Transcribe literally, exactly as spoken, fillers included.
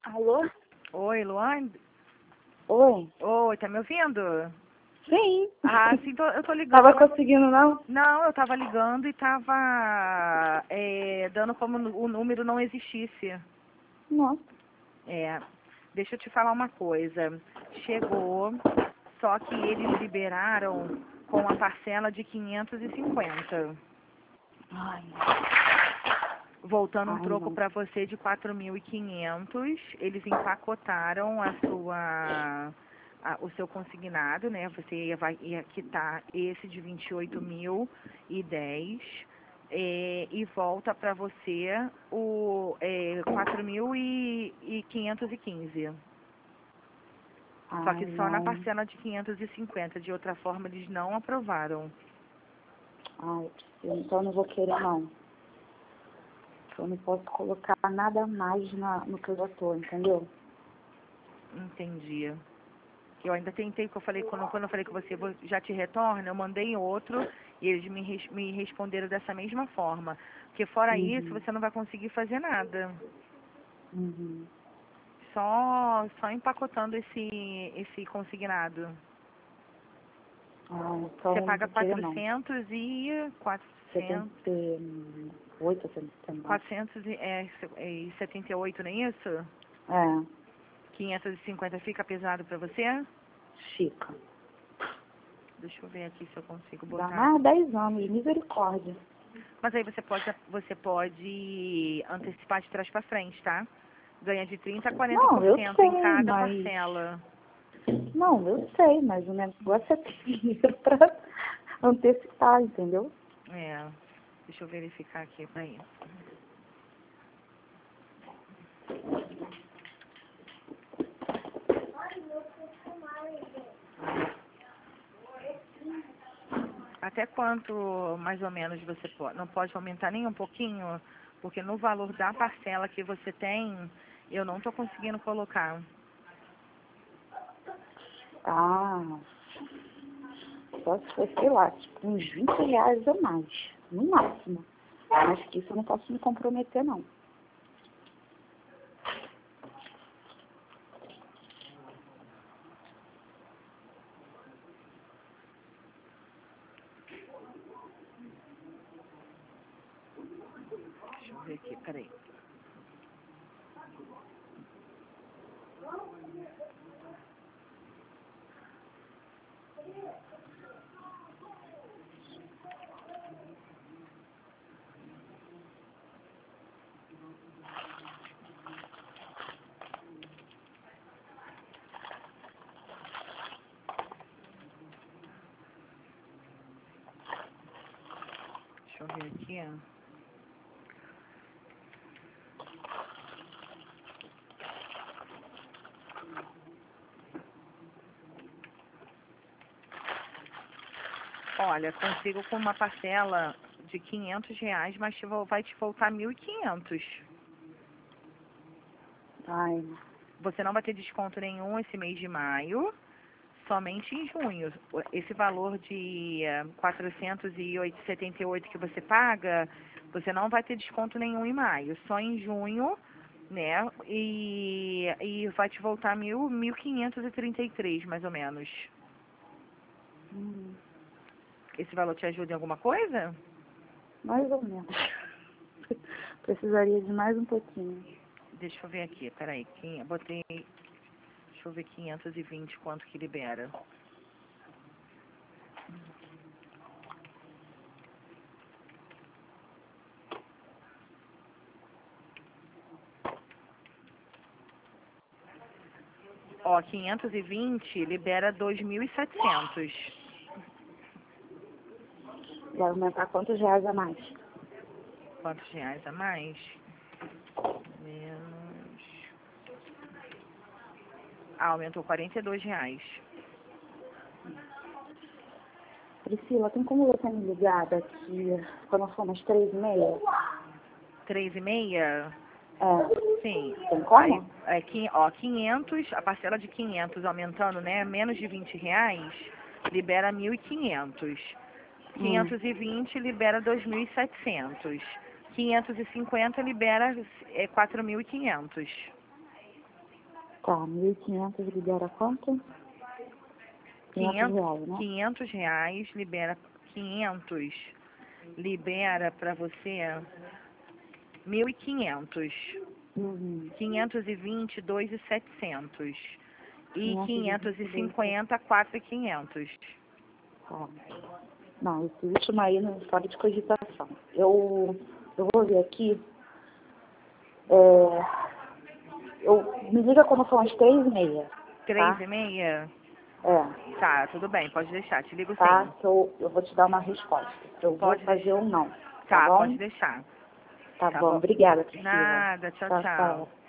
Alô? Oi, Luan? Oi? Oi, tá me ouvindo? Sim. Ah, sim, tô, eu tô ligando. Tava conseguindo, não? Não, eu tava ligando e tava é, dando como o número não existisse. Nossa. É, deixa eu te falar uma coisa. Chegou, só que eles liberaram com a parcela de quinhentos e cinquenta. Ai, Voltando um ai, troco não. para você de quatro mil e quinhentos, eles empacotaram a sua, a- o seu consignado, né? Você ia, vai, ia quitar esse de vinte e oito mil e dez é, e volta para você o é, quatro mil e quinhentos e quinze. Só Ai, que só na não. parcela de quinhentos e cinquenta, de outra forma eles não aprovaram. Ai, eu preciso. Então eu não vou querer, não. Eu não posso colocar nada mais na, no que eu já tô, entendeu? Entendi. Eu ainda tentei, que eu falei, quando, quando eu falei que você vou- já te retorna, eu mandei outro e eles me, res- me responderam dessa mesma forma. Porque fora isso, Uhum. você não vai conseguir fazer nada. Uhum. Só, só empacotando esse, esse consignado. Ah, então Você eu não paga vou querer, não. quatrocentos e quatrocentos, setenta e oito, setenta e nove. quatrocentos e, é, e setenta e oito, não é isso? É, quinhentos e cinquenta fica pesado pra você? fica. Deixa eu ver aqui se eu consigo Dá botar. mais dez anos, misericórdia. Mas aí você pode, você pode antecipar de trás para frente, tá? Ganha de trinta a quarenta Não, por eu cento em sei, cada mas... parcela. Não, eu sei, mas o negócio é ter dinheiro pra antecipar, entendeu? É, deixa eu verificar aqui, peraí. Até quanto, mais ou menos, você pode? Não pode aumentar nem um pouquinho? Porque no valor da parcela que você tem, eu não estou conseguindo colocar. Ah, só se for, sei lá, tipo, uns vinte reais a mais, no máximo. Mas que isso eu não posso me comprometer, não. Deixa eu ver aqui, peraí. Deixa eu ver aqui. Olha, consigo com uma parcela de quinhentos reais, mas te vol- vai te voltar mil e quinhentos. Ai, Você não vai ter desconto nenhum esse mês de maio, somente em junho. Esse valor de eh, quatrocentos e setenta e oito que você paga, você não vai ter desconto nenhum em maio, só em junho, né? E, e vai te voltar mil, mil quinhentos e trinta e três, mais ou menos. hum, Esse valor te ajuda em alguma coisa? mais ou menos. Precisaria de mais um pouquinho. Deixa eu ver aqui, peraí. Quem- Botei, deixa eu ver quinhentos e vinte quanto que libera. Ó, quinhentos e vinte libera dois mil e setecentos. Vai aumentar quantos reais a mais? Quantos reais a mais? Menos. Ah, aumentou quarenta e dois reais. Priscila, tem como você me ligar daqui quando for umas três e meia? Três e meia? É, Sim. tem Aí, como? é, quin- ó, quinhentos, a parcela de quinhentos aumentando, né? Menos de vinte reais, libera mil e quinhentos. Hum, quinhentos e vinte libera dois mil e setecentos. quinhentos e cinquenta libera é, quatro mil e quinhentos. Tá, mil e quinhentos libera quanto? quinhentos reais, né? quinhentos reais, libera quinhentos, libera para você mil e quinhentos. Uhum. quinhentos e vinte, dois mil e setecentos. E quinhentos e quinhentos e cinquenta, quatro mil e quinhentos. Tá. Não, esse último aí não fora de cogitação. Eu, eu vou ver aqui. É, eu, me liga quando for umas três e meia. Três Tá? e meia? É, Tá, tudo bem, pode deixar, te ligo tá? sim. Que eu, eu vou te dar uma resposta. Eu vou Pode fazer deixar. ou não. Tá Tá, bom? pode deixar. Tá Tá bom. bom. Obrigada, Priscila. Nada, tchau, Tchau, tchau. tchau.